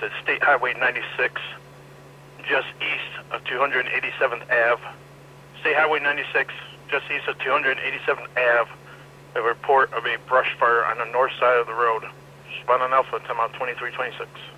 at State Highway 96, just east of 287th Ave. State Highway 96, just east of 287th Ave. A report of a brush fire on the north side of the road. Respond on Alpha, time out 2326.